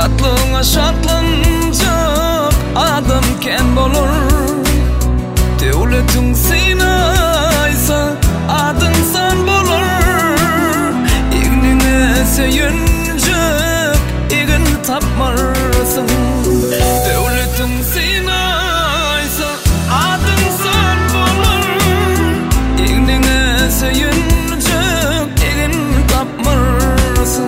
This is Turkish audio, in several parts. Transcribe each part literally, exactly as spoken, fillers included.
Şatlığına şatlanacak adam ken bolur. Devletin sinaysa adın san bolur. İgnine seyinecek igin tapmarsın. Devletin sinaysa adın san bolur. İgnine seyinecek igin tapmarsın.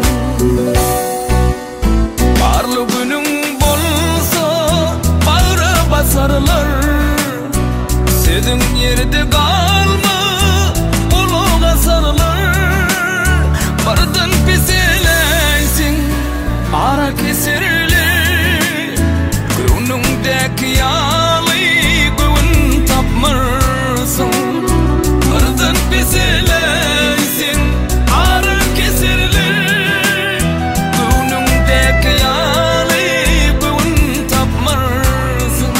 Barlı günün bolsa bağrı basarlar. Sedin yerde kalma uluğa sarılar. Bardan piseleysin ara keserli. Gönlündeki yalı gün tapmarsın. Bardan piseleysin ara keserli. Gönlündeki yalı gün tapmarsın.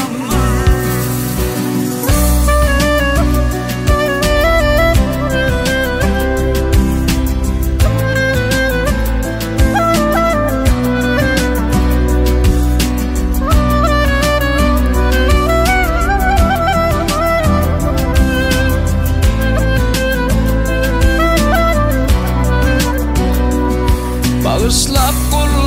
Bağışlap kol